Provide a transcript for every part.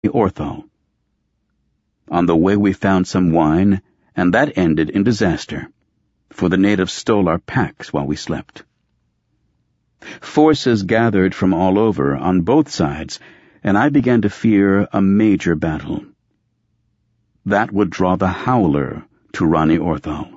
Orthal. On the way we found some wine, and that ended in disaster, for the natives stole our packs while we slept. Forces gathered from all over on both sides, and I began to fear a major battle. That would draw the Howler to Rani Orthal.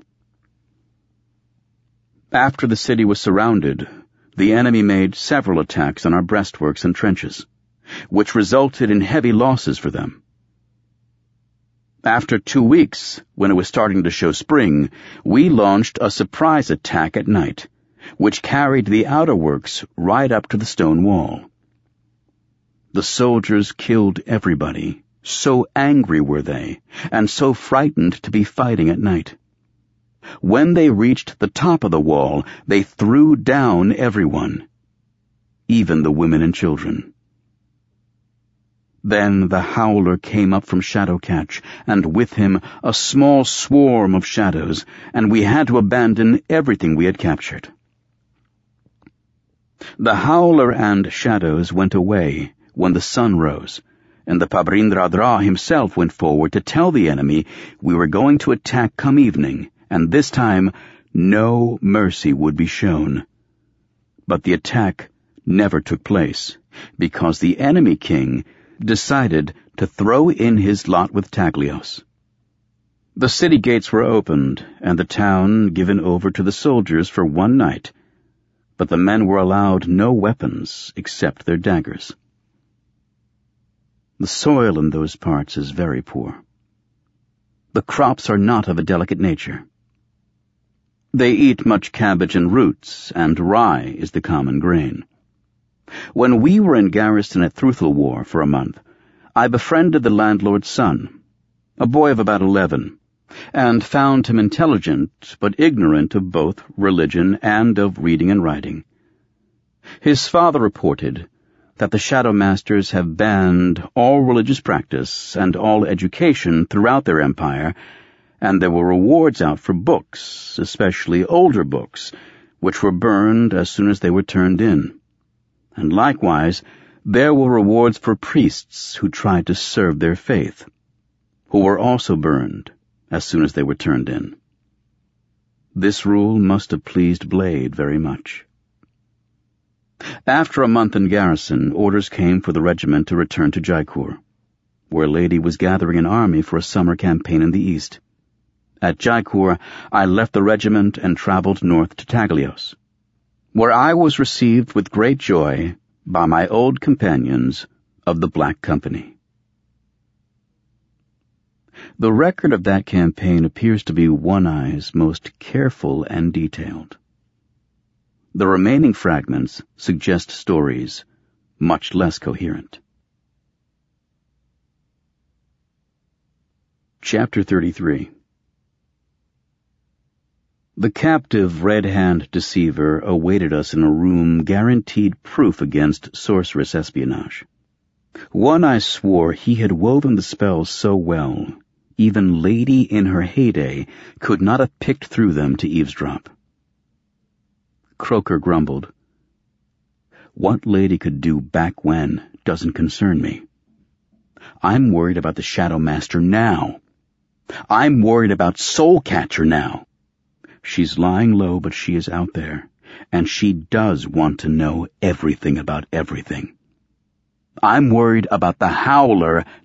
After the city was surrounded, the enemy made several attacks on our breastworks and trenches, which resulted in heavy losses for them. After 2 weeks, when it was starting to show spring, we launched a surprise attack at night, which carried the outer works right up to the stone wall. The soldiers killed everybody, so angry were they, and so frightened to be fighting at night. When they reached the top of the wall, they threw down everyone, even the women and children. Then the Howler came up from Shadowcatch, and with him a small swarm of shadows, and we had to abandon everything we had captured. The Howler and shadows went away when the sun rose, and the Pabrindradra himself went forward to tell the enemy we were going to attack come evening, and this time no mercy would be shown. But the attack never took place, because the enemy king decided to throw in his lot with Taglios. The city gates were opened, and the town given over to the soldiers for 1 night, but the men were allowed no weapons except their daggers. The soil in those parts is very poor. The crops are not of a delicate nature. They eat much cabbage and roots, and rye is the common grain. When we were in garrison at Thruthelwar for a month, I befriended the landlord's son, a boy of about 11, and found him intelligent but ignorant of both religion and of reading and writing. His father reported that the Shadow Masters have banned all religious practice and all education throughout their empire, and there were rewards out for books, especially older books, which were burned as soon as they were turned in. And likewise, there were rewards for priests who tried to serve their faith, who were also burned as soon as they were turned in. This rule must have pleased Blade very much. After a month in garrison, orders came for the regiment to return to Jaipur, where Lady was gathering an army for a summer campaign in the east. At Jaipur, I left the regiment and traveled north to Taglios, where I was received with great joy by my old companions of the Black Company. The record of that campaign appears to be One Eye's most careful and detailed. The remaining fragments suggest stories much less coherent. Chapter 33. The captive red-hand deceiver awaited us in a room guaranteed proof against sorceress espionage. One Eye swore he had woven the spells so well, even Lady in her heyday could not have picked through them to eavesdrop. Croker grumbled. What Lady could do back when doesn't concern me. I'm worried about the Shadow Master now. I'm worried about Soulcatcher now. She's lying low, but she is out there, and she does want to know everything about everything. I'm worried about the Howler